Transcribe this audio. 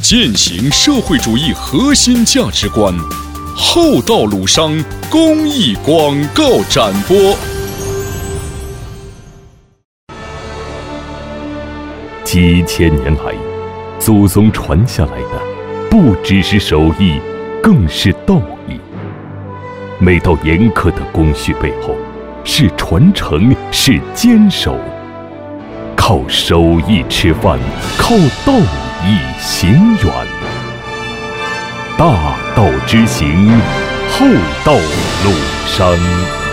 践行社会主义核心价值观，厚道鲁商公益广告展播。 几千年来，祖宗传下来的不只是手艺，更是道义。每道严苛的工序背后，是传承，是坚守。靠手艺吃饭，靠道义行远。大道之行，厚道鲁商。